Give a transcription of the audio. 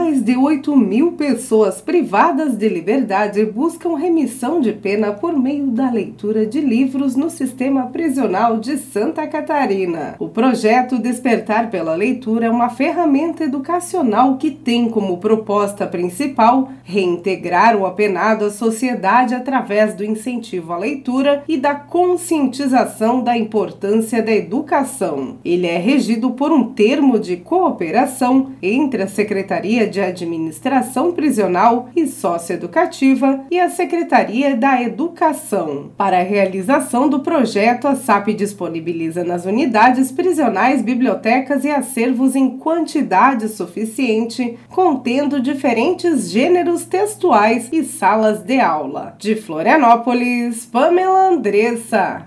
mais de 8.000 pessoas privadas de liberdade buscam remissão de pena por meio da leitura de livros no sistema prisional de Santa Catarina. O projeto Despertar pela Leitura é uma ferramenta educacional que tem como proposta principal reintegrar o apenado à sociedade através do incentivo à leitura e da conscientização da importância da educação. Ele é regido por um termo de cooperação entre a Secretaria de Administração Prisional e Socioeducativa e a Secretaria da Educação. Para a realização do projeto, a SAP disponibiliza nas unidades prisionais bibliotecas e acervos em quantidade suficiente, contendo diferentes gêneros textuais e salas de aula. De Florianópolis, Pamela Andressa.